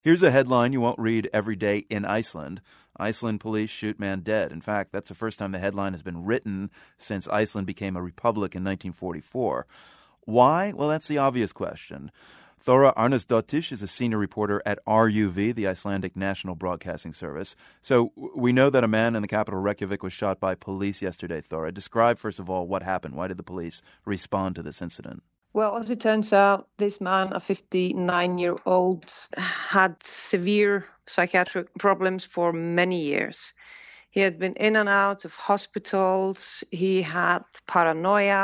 Here's a headline you won't read every day in Iceland. Iceland police shoot man dead. In fact, that's the first time the headline has been written since Iceland became a republic in 1944. Why? Well, that's the obvious question. Thora Arnarsdottir is a senior reporter at RUV, the Icelandic National Broadcasting Service. So we know that a man in the capital, Reykjavik, was shot by police yesterday, Thora. Describe, first of all, what happened. Why did the police respond to this incident? Well, as it turns out, this man, a 59-year-old, had severe psychiatric problems for many years. He had been in and out of hospitals. He had paranoia.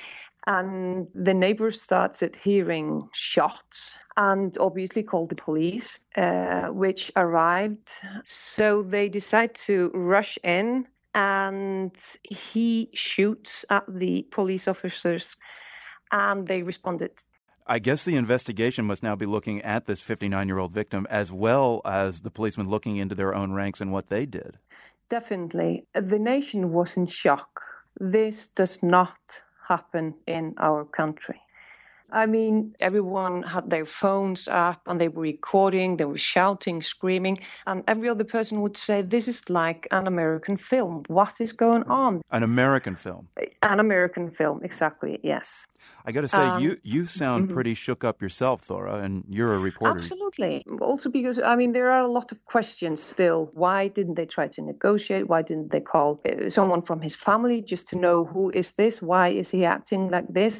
And the neighbors started hearing shots and obviously called the police, which arrived. So they decide to rush in, and he shoots at the police officers, and they responded. I guess the investigation must now be looking at this 59-year-old victim as well as the policemen looking into their own ranks and what they did. Definitely. The nation was in shock. This does not happen in our country. I mean, everyone had their phones up and they were recording, they were shouting, screaming, and every other person would say, this is like an American film. What is going on? An American film? An American film, exactly, yes. I got to say, you sound pretty shook up yourself, Thora, and you're a reporter. Absolutely. Also because, I mean, there are a lot of questions still. Why didn't they try to negotiate? Why didn't they call someone from his family just to know who is this? Why is he acting like this?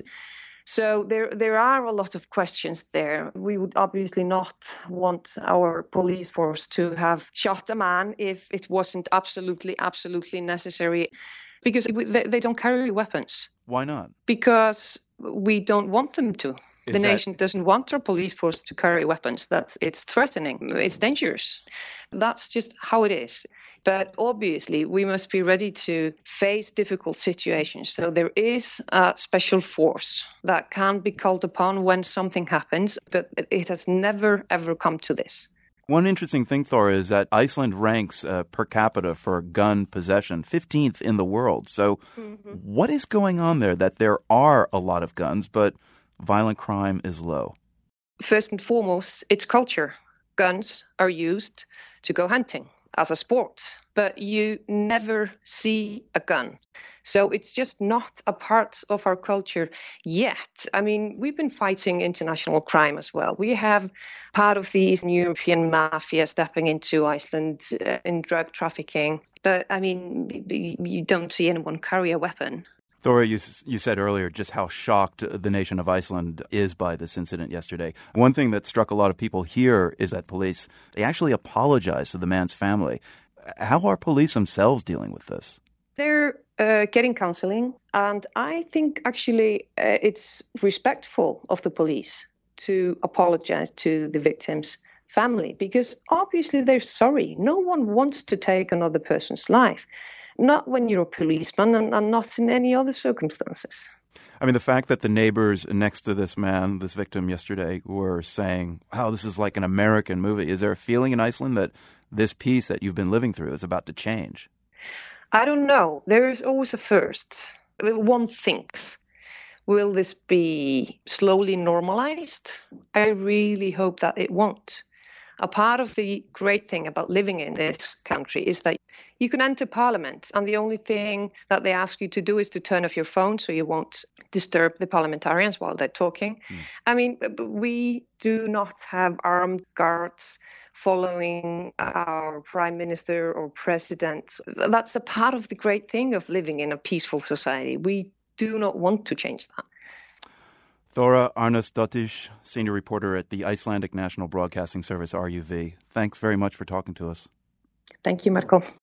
So there are a lot of questions there. We would obviously not want our police force to have shot a man if it wasn't absolutely necessary, because they don't carry weapons. Why not? Because we don't want them to. The nation doesn't want our police force to carry weapons. It's threatening. It's dangerous. That's just how it is. But obviously, we must be ready to face difficult situations. So there is a special force that can be called upon when something happens, but it has never, ever come to this. One interesting thing, Thora, is that Iceland ranks per capita for gun possession 15th in the world. So what is going on there that there are a lot of guns, but violent crime is low? First and foremost, it's culture. Guns are used to go hunting as a sport, but you never see a gun. So it's just not a part of our culture yet. I mean, we've been fighting international crime as well. We have part of the Eastern European mafia stepping into Iceland in drug trafficking. But, I mean, you don't see anyone carry a weapon. Thora, you said earlier just how shocked the nation of Iceland is by this incident yesterday. One thing that struck a lot of people here is that police, they actually apologized to the man's family. How are police themselves dealing with this? They're getting counseling, and I think actually it's respectful of the police to apologize to the victim's family, because obviously they're sorry. No one wants to take another person's life. Not when you're a policeman and not in any other circumstances. I mean, the fact that the neighbors next to this man, this victim yesterday, were saying, wow, this is like an American movie. Is there a feeling in Iceland that this peace that you've been living through is about to change? I don't know. There is always a first. One thinks, will this be slowly normalized? I really hope that it won't. A part of the great thing about living in this country is that you can enter parliament, and the only thing that they ask you to do is to turn off your phone so you won't disturb the parliamentarians while they're talking. I mean, we do not have armed guards following our prime minister or president. That's a part of the great thing of living in a peaceful society. We do not want to change that. Thora Arnarsdottir, senior reporter at the Icelandic National Broadcasting Service, RUV. Thanks very much for talking to us. Thank you, Marco.